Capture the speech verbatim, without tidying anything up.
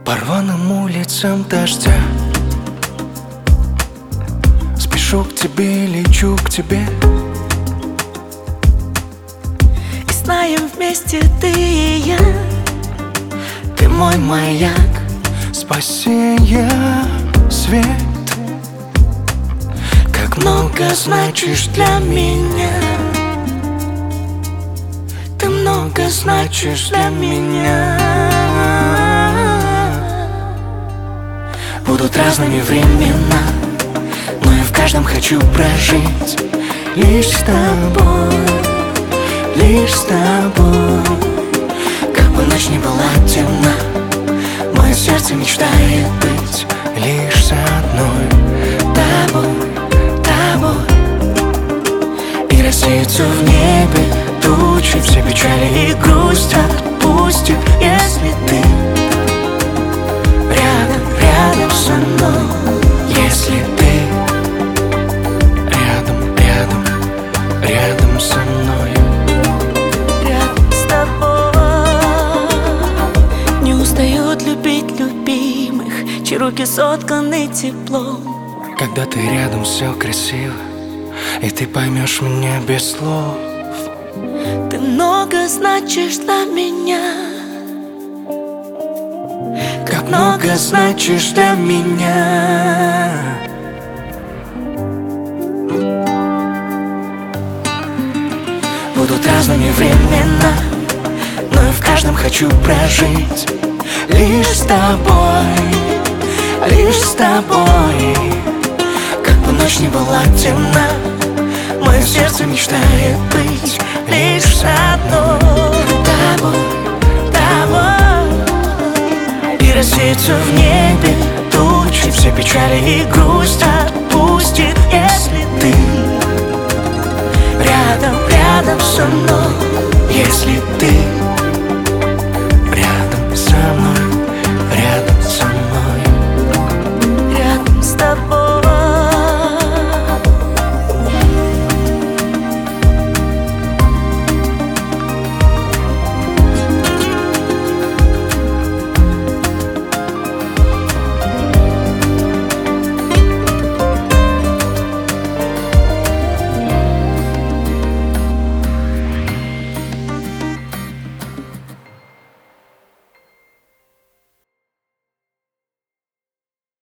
По рваным улицам дождя спешу к тебе, лечу к тебе. И знаем вместе ты и я. Ты мой маяк, Спасение, свет. как много значишь для меня. Ты много значишь для меня. Будут разными времена, но я в каждом хочу прожить. Лишь с тобой, лишь с тобой. Как бы ночь ни была темна, мое сердце мечтает быть Лишь с одной тобой, тобой. И рассеются в небе тучи, все печали и грусть отпустит, если ты рядом, рядом со мной. Если ты рядом, рядом, рядом со мной. рядом с тобой. Не устают любить любимых, чьи руки сотканы теплом. Когда ты рядом, все красиво, и ты поймешь меня без слов. Ты много значишь для меня. Как много значишь для меня. Будут разными времена, но я в каждом хочу прожить. Лишь с тобой, лишь с тобой. Как бы ночь ни была темна, мое сердце мечтает быть лишь с одной тобой, тобой. И рассеется в небе тучи, все печали и грусть отпустит, если ты рядом, рядом со мной.